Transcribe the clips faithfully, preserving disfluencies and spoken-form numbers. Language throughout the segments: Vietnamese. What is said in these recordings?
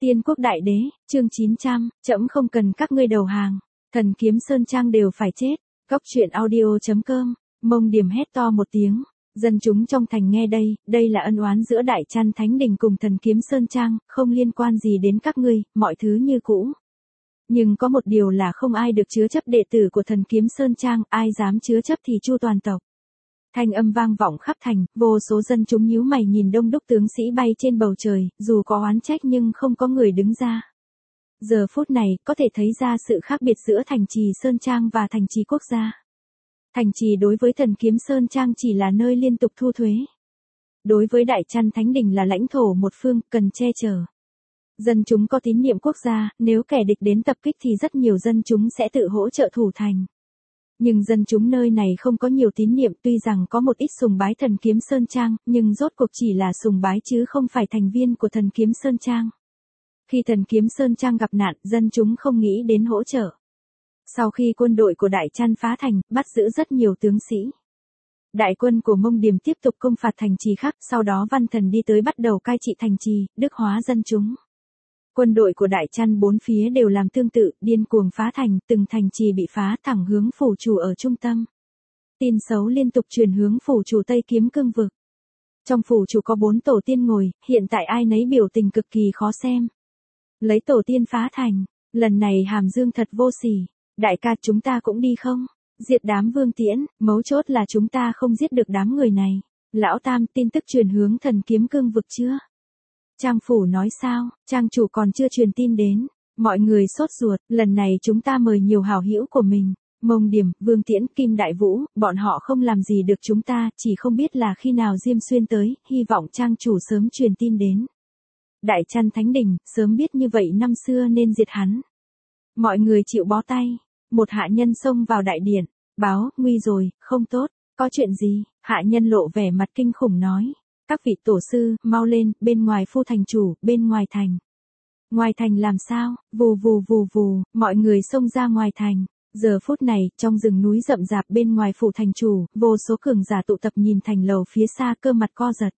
Tiên quốc đại đế, chương chín trăm, trẫm không cần các ngươi đầu hàng, thần kiếm sơn trang đều phải chết. Góc truyện audio chấm com, Mông Điểm hét to một tiếng, dân chúng trong thành nghe đây, đây là ân oán giữa Đại Chăn Thánh Đình cùng thần kiếm sơn trang, không liên quan gì đến các ngươi, mọi thứ như cũ. Nhưng có một điều là không ai được chứa chấp đệ tử của thần kiếm sơn trang, ai dám chứa chấp thì chu toàn tộc. Thanh âm vang vọng khắp thành, vô số dân chúng nhíu mày nhìn đông đúc tướng sĩ bay trên bầu trời, dù có oán trách nhưng không có người đứng ra. Giờ phút này, có thể thấy ra sự khác biệt giữa thành trì Sơn Trang và thành trì quốc gia. Thành trì đối với thần kiếm Sơn Trang chỉ là nơi liên tục thu thuế. Đối với Đại Chăn Thánh Đình là lãnh thổ một phương, cần che chở. Dân chúng có tín niệm quốc gia, nếu kẻ địch đến tập kích thì rất nhiều dân chúng sẽ tự hỗ trợ thủ thành. Nhưng dân chúng nơi này không có nhiều tín niệm, tuy rằng có một ít sùng bái thần kiếm Sơn Trang, nhưng rốt cuộc chỉ là sùng bái chứ không phải thành viên của thần kiếm Sơn Trang. Khi thần kiếm Sơn Trang gặp nạn, dân chúng không nghĩ đến hỗ trợ. Sau khi quân đội của Đại Chăn phá thành, bắt giữ rất nhiều tướng sĩ. Đại quân của Mông Điểm tiếp tục công phạt thành trì khác, sau đó Văn Thần đi tới bắt đầu cai trị thành trì, đức hóa dân chúng. Quân đội của Đại Chăn bốn phía đều làm tương tự, điên cuồng phá thành, từng thành trì bị phá thẳng hướng phủ chủ ở trung tâm. Tin xấu liên tục truyền hướng phủ chủ Tây Kiếm Cương vực. Trong phủ chủ có bốn tổ tiên ngồi, hiện tại ai nấy biểu tình cực kỳ khó xem. Lấy tổ tiên phá thành, lần này Hàm Dương thật vô sỉ, đại ca chúng ta cũng đi không? Diệt đám Vương Tiễn, mấu chốt là chúng ta không giết được đám người này. Lão Tam, tin tức truyền hướng thần kiếm cương vực chưa? Trang phủ nói sao, trang chủ còn chưa truyền tin đến, mọi người sốt ruột, lần này chúng ta mời nhiều hảo hữu của mình, Mông Điểm, Vương Tiễn, Kim Đại Vũ, bọn họ không làm gì được chúng ta, chỉ không biết là khi nào Diêm Xuyên tới, hy vọng trang chủ sớm truyền tin đến. Đại Chăn Thánh Đình, sớm biết như vậy năm xưa nên diệt hắn. Mọi người chịu bó tay, một hạ nhân xông vào đại điện, báo, nguy rồi, không tốt, có chuyện gì, hạ nhân lộ vẻ mặt kinh khủng nói. Các vị tổ sư, mau lên, bên ngoài phu thành chủ, bên ngoài thành. Ngoài thành làm sao, vù vù vù vù, mọi người xông ra ngoài thành. Giờ phút này, trong rừng núi rậm rạp bên ngoài phủ thành chủ, vô số cường giả tụ tập nhìn thành lầu phía xa cơ mặt co giật.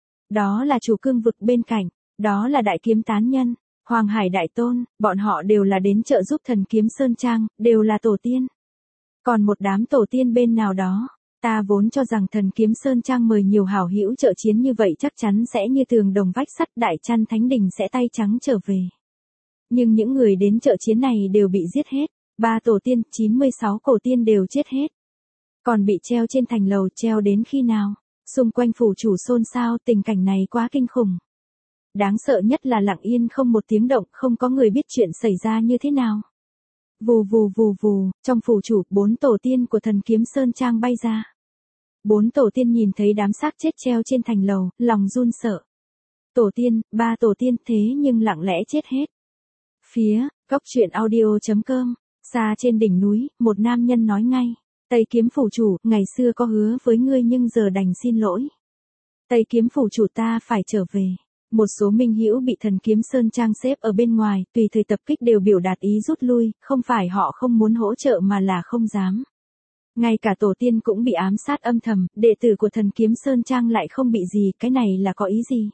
Đó là chủ cương vực bên cạnh, đó là đại kiếm tán nhân, Hoàng Hải Đại Tôn, bọn họ đều là đến trợ giúp thần kiếm Sơn Trang, đều là tổ tiên. Còn một đám tổ tiên bên nào đó. Ta vốn cho rằng thần kiếm Sơn Trang mời nhiều hảo hữu trợ chiến như vậy chắc chắn sẽ như tường đồng vách sắt, Đại Chăn Thánh Đình sẽ tay trắng trở về. Nhưng những người đến trợ chiến này đều bị giết hết, ba tổ tiên, chín mươi sáu cổ tiên đều chết hết. Còn bị treo trên thành lầu, treo đến khi nào? Xung quanh phủ chủ xôn xao, tình cảnh này quá kinh khủng. Đáng sợ nhất là lặng yên không một tiếng động, không có người biết chuyện xảy ra như thế nào. Vù vù vù vù, trong phủ chủ, bốn tổ tiên của thần kiếm Sơn Trang bay ra. Bốn tổ tiên nhìn thấy đám xác chết treo trên thành lầu, lòng run sợ. Tổ tiên, ba tổ tiên thế nhưng lặng lẽ chết hết. Phía, góc truyện audio chấm com, xa trên đỉnh núi, một nam nhân nói ngay. Tây Kiếm phủ chủ, ngày xưa có hứa với ngươi nhưng giờ đành xin lỗi. Tây Kiếm phủ chủ ta phải trở về. Một số minh hữu bị thần kiếm Sơn Trang xếp ở bên ngoài, tùy thời tập kích đều biểu đạt ý rút lui, không phải họ không muốn hỗ trợ mà là không dám. Ngay cả tổ tiên cũng bị ám sát âm thầm, đệ tử của thần kiếm Sơn Trang lại không bị gì, cái này là có ý gì?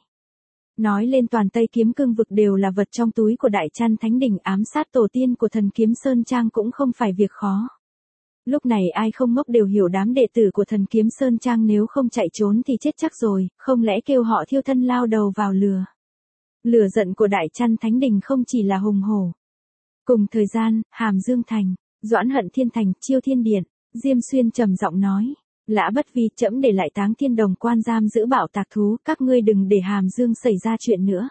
Nói lên toàn Tây Kiếm Cương vực đều là vật trong túi của Đại Chăn Thánh Đình, ám sát tổ tiên của thần kiếm Sơn Trang cũng không phải việc khó. Lúc này ai không ngốc đều hiểu đám đệ tử của thần kiếm Sơn Trang nếu không chạy trốn thì chết chắc rồi, không lẽ kêu họ thiêu thân lao đầu vào lửa. Lửa giận của Đại Chăn Thánh Đình không chỉ là hùng hổ. Cùng thời gian, Hàm Dương Thành, Doãn Hận Thiên Thành, Chiêu Thiên Điện, Diêm Xuyên trầm giọng nói, Lã Bất Vi, trẫm để lại Táng Thiên Đồng quan giam giữ bảo tạc thú, các ngươi đừng để Hàm Dương xảy ra chuyện nữa.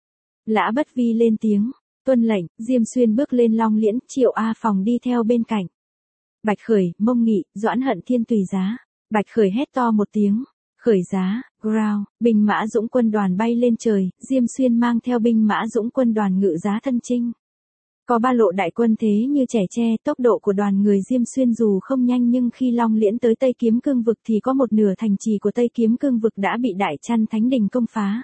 Lã Bất Vi lên tiếng, tuân lệnh, Diêm Xuyên bước lên Long Liễn, Triệu A Phòng đi theo bên cạnh. Bạch Khởi, Mông Nghị, Doãn Hận Thiên tùy giá. Bạch Khởi hét to một tiếng, khởi giá, ground, binh mã dũng quân đoàn bay lên trời, Diêm Xuyên mang theo binh mã dũng quân đoàn ngự giá thân chinh. Có ba lộ đại quân thế như trẻ tre, tốc độ của đoàn người Diêm Xuyên dù không nhanh nhưng khi Long Liễn tới Tây Kiếm Cương vực thì có một nửa thành trì của Tây Kiếm Cương vực đã bị Đại Chăn Thánh Đình công phá.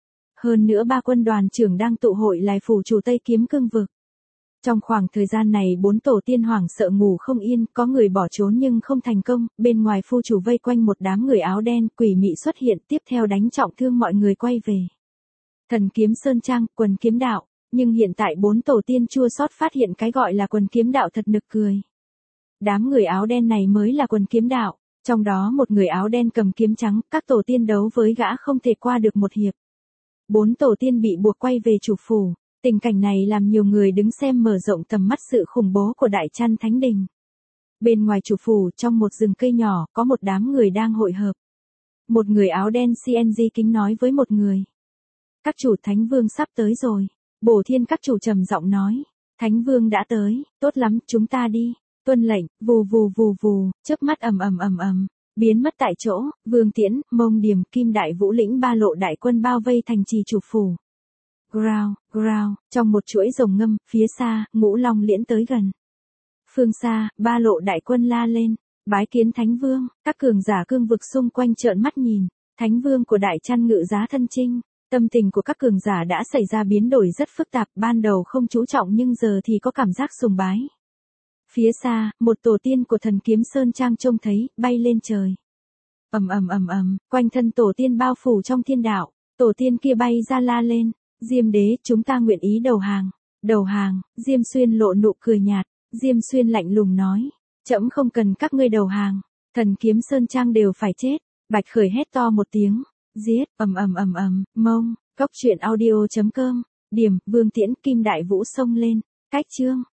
Hơn nữa ba quân đoàn trưởng đang tụ hội lại phủ chủ Tây Kiếm Cương vực. Trong khoảng thời gian này bốn tổ tiên hoảng sợ ngủ không yên, có người bỏ trốn nhưng không thành công, bên ngoài phu chủ vây quanh một đám người áo đen, quỷ mị xuất hiện, tiếp theo đánh trọng thương mọi người quay về. Thần kiếm Sơn Trang, quần kiếm đạo, Nhưng hiện tại bốn tổ tiên chua xót phát hiện cái gọi là quần kiếm đạo thật nực cười. Đám người áo đen này mới là quần kiếm đạo, trong đó một người áo đen cầm kiếm trắng, các tổ tiên đấu với gã không thể qua được một hiệp. Bốn tổ tiên bị buộc quay về chủ phủ, tình cảnh này làm nhiều người đứng xem mở rộng tầm mắt sự khủng bố của Đại Chăn Thánh Đình. Bên ngoài chủ phủ, trong một rừng cây nhỏ, có một đám người đang hội hợp. Một người áo đen xê en giê kính nói với một người. Các chủ, Thánh Vương sắp tới rồi. Bổ Thiên các chủ trầm giọng nói. Thánh Vương đã tới, tốt lắm, chúng ta đi. Tuân lệnh, vù vù vù vù, chớp mắt ầm ầm ầm ầm, biến mất tại chỗ. Vương Tiễn, Mông Điểm, Kim Đại Vũ lĩnh ba lộ đại quân bao vây thành trì chủ phủ. Growl, growl, trong một chuỗi rồng ngâm, phía xa, Ngũ Long Liễn tới gần. Phương xa, ba lộ đại quân la lên, bái kiến Thánh Vương. Các cường giả cương vực xung quanh trợn mắt nhìn. Thánh Vương của Đại Chăn ngự giá thân chinh. Tâm tình của các cường giả đã xảy ra biến đổi rất phức tạp, ban đầu không chú trọng nhưng giờ thì có cảm giác sùng bái. Phía xa, một tổ tiên của thần kiếm Sơn Trang trông thấy, bay lên trời. Ầm ầm ầm ầm, quanh thân tổ tiên bao phủ trong thiên đạo, tổ tiên kia bay ra la lên, Diêm Đế, chúng ta nguyện ý đầu hàng. Đầu hàng, Diêm Xuyên lộ nụ cười nhạt, Diêm Xuyên lạnh lùng nói, trẫm không cần các ngươi đầu hàng, thần kiếm Sơn Trang đều phải chết. Bạch Khởi hét to một tiếng, giết, ầm ầm ầm ầm, mông, cốc truyện audio chấm com, điểm, Vương Tiễn, Kim Đại Vũ xông lên, cách chương.